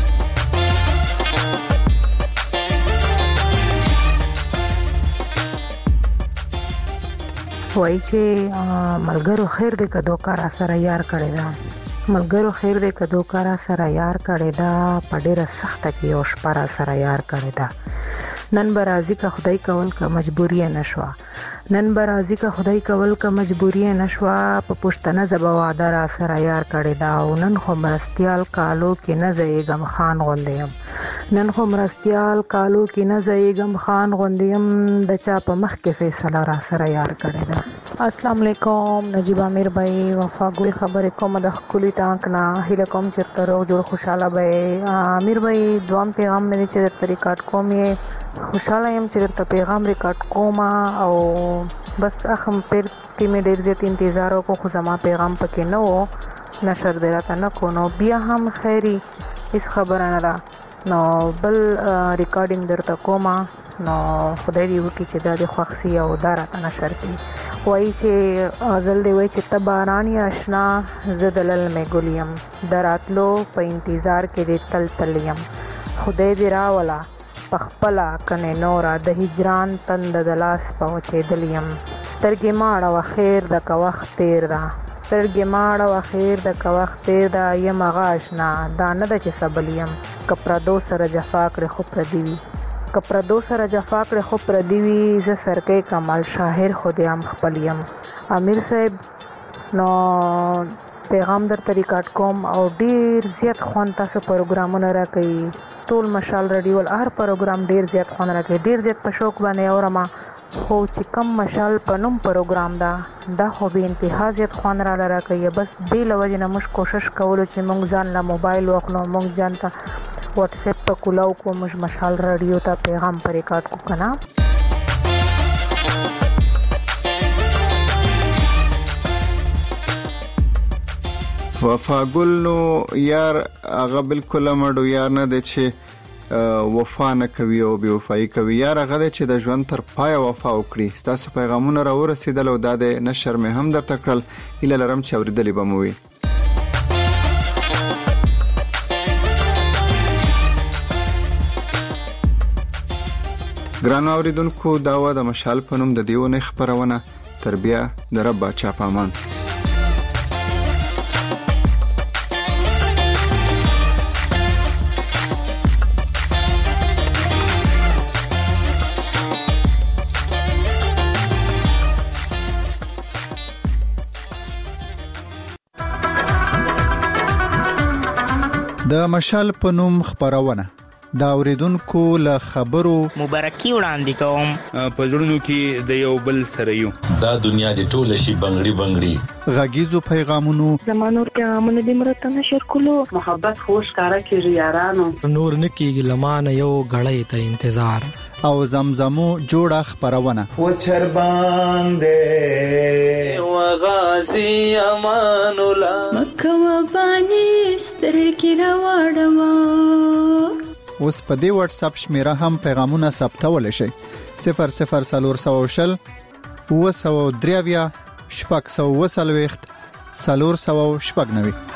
وای چې ملګرو خیر دې کدو کار سره یار کړی دا، ملګرو خیر دې کدو کار سره یار کړی دا، په ډیره سخته کې او شپه سره یار کړی دا. نن برازي کا خدای کول کا مجبوری نشوا، نن برازي کا خدای کول کا مجبوری نشوا، په پښتنه زبا وعده را سره یار کړی دا. او نن خو مرستيال کالو کې نه زېګم خان غوندیم، نن خو مرستيال کالو کې نه زېګم خان غوندیم، د چا په مخ کې فیصله را سره یار کړی دا. السلام علیکم نجیب امیر بھائی، وفا ګل خبرې کوم د خولي ټانک نه، هیله کوم چې تر روغ جوړ خوشاله به. امیر بھائی دوام پیغام مې چې درته ریکارډ کوم، یې خوشاله يم چې درته پیغام ریکارډ کوم او بس اخم پیر کې مې ډیر زیات انتظار وکړو خو زما پیغام پکې نه و، نشر دی راته نه کو، نو بیا هم خیری هیڅ خبره نه ده، نو بل ریکارډینګ درته کوم، نو خدای دې وکړي چې دا د خوښ سي او دا راته نشر کړي. وایي چې غزل دی وایي چې ته باران یې اشنا زه د لل مې ګل یم، د راتلو په انتظار کې دې تل تل یم، خدای دې راوله پخپلا کنه نورا د هجران تند د لاس په وچېدل یم. سترګې ماړه و خیر د که وخت تیر ده، سترګې ماړه و خیر د که وخت تیر ده، یم هغه اشنا دا نه ده چې سبل یم، که پردو سره جفا کړې خو پردي وي، که پردو سره جفا کړې خو پردي وي، زه سرکۍ کمال شاهر خو دې هم خپل یم. امیر صاحب نو پیغام درته ریکارډ کوم او ډیر زیات خوند تاسو پروګرامونه راکوي، ټول مشال رادیو هر پروګرام ډیر زیات خوند راکوي، ډیر زیات په شوق باندې اورم، خو چې کم مشال په نوم پروګرام دا دا خو به انتها زیات خوند را راکوي. بس دې لوجه نه موږ کوشش کولو چې موږ ځان له موبایل واخلو، موږ ځان ته واتس اپ په کولاو کو، موږ مشال رادیو ته پیغام پر ریکارډ کو کنه. وفاګل نو یار هغه بالکل مړو یار نه دی چې وفا نه کوي او بې وفایي کوي، یار هغه دی چې د ژوند تر پایه وفا وکړي. ستاسو پیغامونه را ورسېدل او دا د نشر مې هم درته کړل، هیله لرم چې اورېدلې به مو وي. ګرانو اوریدونکو دا وه د مشال په نوم د دې اونۍ خپرونه، تر بیا د رب باچا په امان. د مشال په نوم خبرونه دا اوریدونکو له خبرو مبارکي وړاندې کوم، په زړونو کې د یو بل سره یو، دا دنیا د ټوله شي بنګړي بنګړي غږیزو پیغامونو زمانور پیغامونه د مرته نشر کولو، محبت خوش کارا کیږي یارانو، نور نکیږي لمانه یو غړې ته انتظار، او زمزمو جوړه خبرونه و چرباندې و غازی امان الله مکه و بانی سترګې راوړم. اوس په دې واتس اپ شمیره هم پیغامونه ثبتول شي صفر صفر سلور سو شل و سو دریویا شپږ سو وسلويخت سلور سو شپږ نوي.